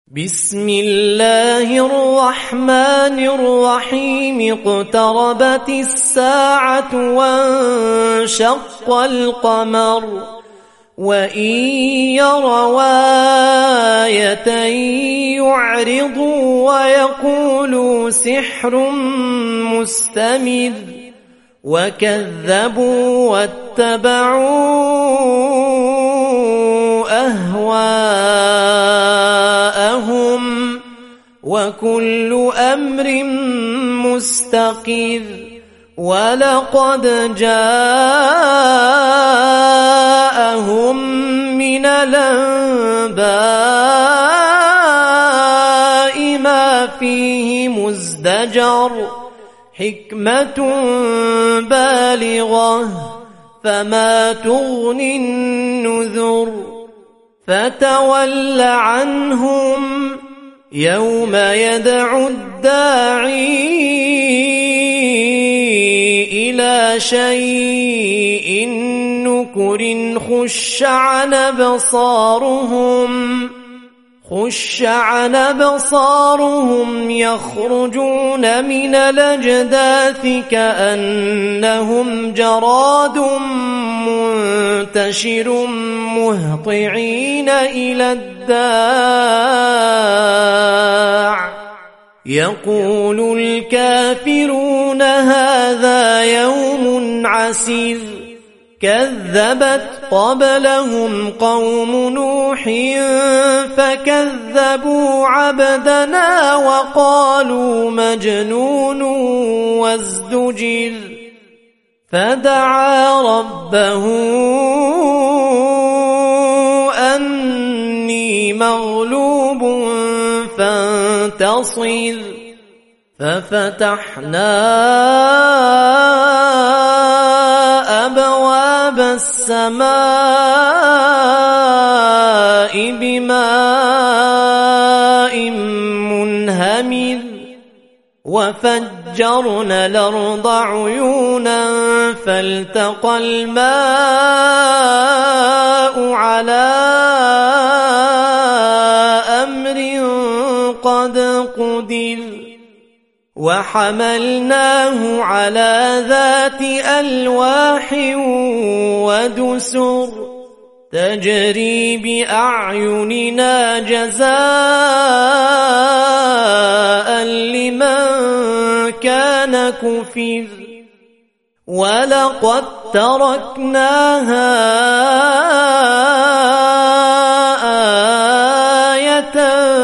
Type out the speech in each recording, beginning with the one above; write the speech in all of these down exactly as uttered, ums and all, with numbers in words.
بسم الله الرحمن الرحيم اقتربت الساعة وانشق القمر وإن يروا آية يعرضوا ويقولوا سحر مستمر وكذبوا واتبعوا أهواءهم وكل أمر مستقر ولقد جاءهم من الأنباء ما فيه مزدجر حكمة بالغة فما تغني النذر فتول عنهم يوم يدعو الداعي إلى شيء نكر خش عن أبصارهم خش عن أبصارهم يخرجون من الأجداث كأنهم جراد منتشر مهطعين إلى الداع يقول الكافرون هذا يوم عسير كذبت قبلهم قوم نوح فكذبوا عبدنا وقالوا مجنون وازدجر فدعا ربه أني مغلوب فانتصر ففتحنا أبواب السماء بماء منهمر وفجرنا الأرض عيونا فالتقى الماء على أمر قد قدر وحملناه على ذات ألواح ودسر تجري بأعيننا جزاء لمن كان كفر ولقد تركناها آية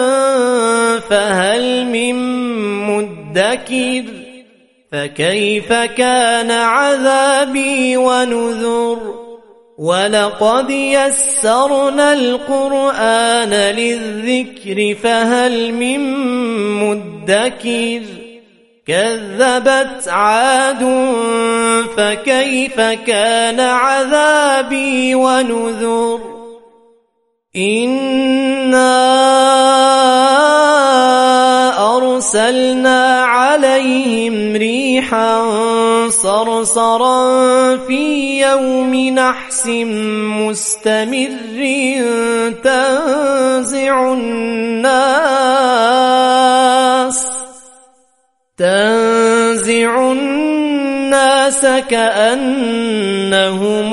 فهل من مدكر فكيف كان عذابي ونذر ولقد يسرنا القرآن للذكر فهل من مدكر كذبت عاد فكيف كان عذابي ونذر إنا أرسلنا عليهم ريحا صرصرا في يوم نحس مستمر تنزع الناس تنزع الناس كأنهم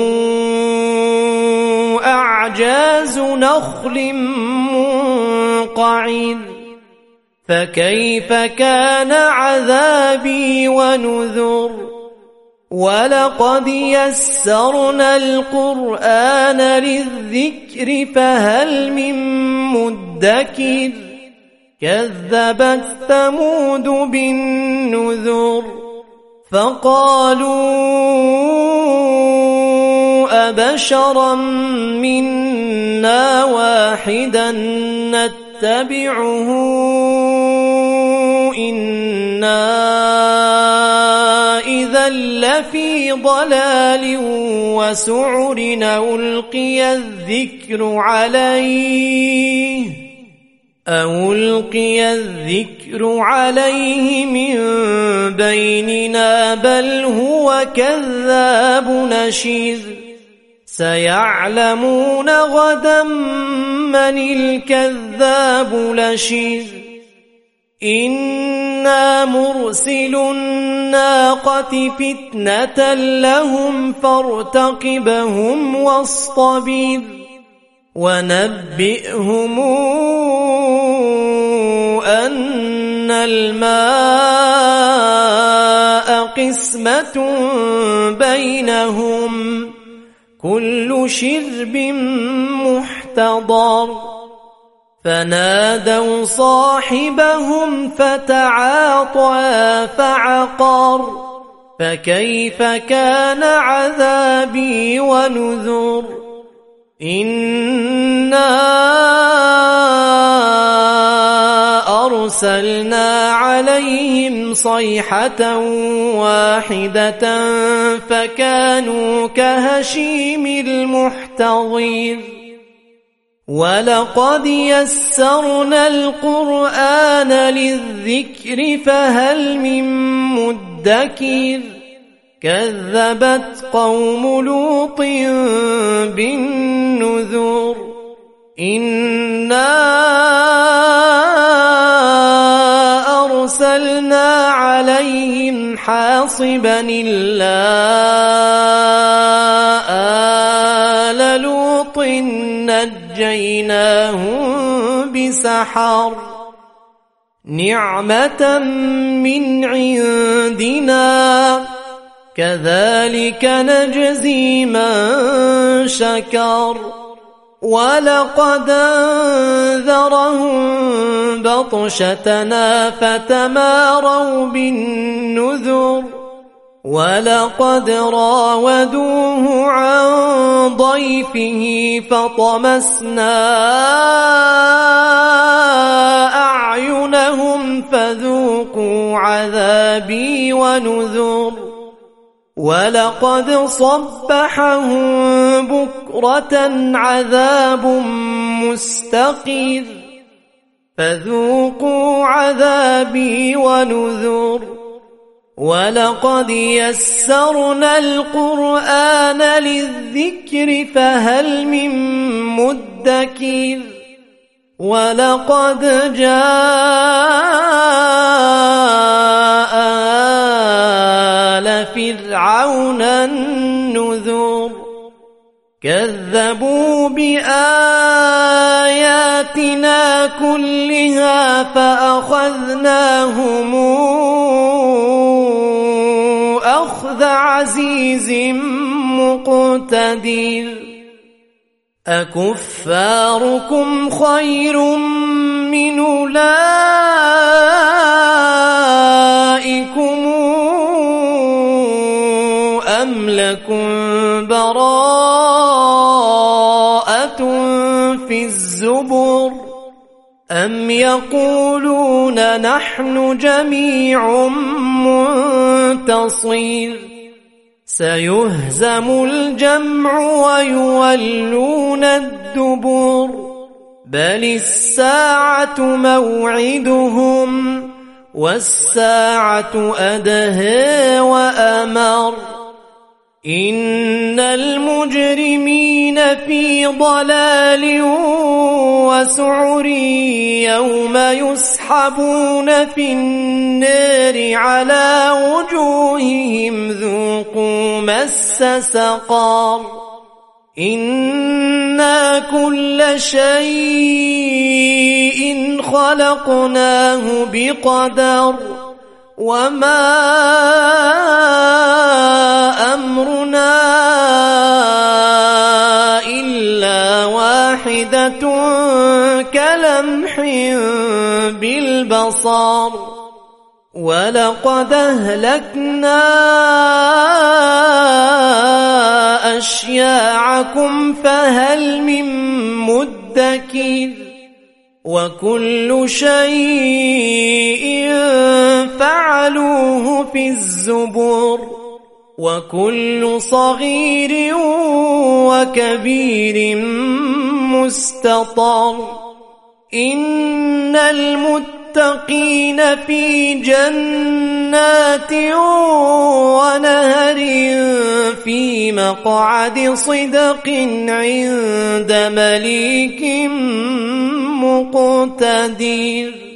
أعجاز نخل منقعر فكيف كان عذابي ونذر ولقد يسرنا القرآن للذكر فهل من مدكر كذبت ثمود بالنذر فقالوا أبشرا منا واحدا نتبعه إنا إذا لفي ضلال وسعر ألقي الذكر عليه أو ألقي الذكر عليه من بيننا بل هو كذاب نشر سيعلمون غدا من الكذاب الأشر إنا مرسل الناقة فتنة لهم فارتقبهم واصطبر ونبئهم أن الماء قسمة بينهم كل شرب محتضر فنادوا صاحبهم فتعاطى فعقر فكيف كان عذابي ونذر إنا أرسلنا عليهم صيحة واحدة فكانوا كهشيم المحتضر ولقد يسرنا القرآن للذكر فهل من مدكر كذبت قوم لوط بالنذر إنا أرسلنا عليهم حاصبا إلا آل لوط نجيناهم بسحر نعمة من عندنا كذلك نجزي من شكر ولقد أنذرهم بطشتنا فتماروا بالنذر ولقد راودوه عن ضيفه فطمسنا أعينهم فذوقوا عذابي ونذر ولقد صبحهم بكرة عذاب مستقر فذوقوا عذابي ونذر ولقد يسرنا القرآن للذكر فهل من مدكر ولقد جاء آل فرعون النذر كذبوا بآياتنا كلها فأخذناهم أخذ عزيز مقتدر أكفاركم خير من أولئكم أم لكم براءة في الزبر أم يقولون نحن جميع منتصر سيهزم الجمع ويولون الدبر بل الساعة موعدهم والساعة أدهى وأمر إن المجرمين في ضلال وسعر يوم يسحبون في النار على وجوههم ذوقوا مس سقر إنا كل شيء خلقناه بقدر وما أمرنا إلا واحدة كلمح بالبصر ولقد أهلكنا أشياعكم فهل من مدكر وكل شيء فعلوه في الزبر وكل صغير وكبير مستطر إن المتقين للمتقين في جنات ونهر في مقعد صدق عند مليك مقتدر.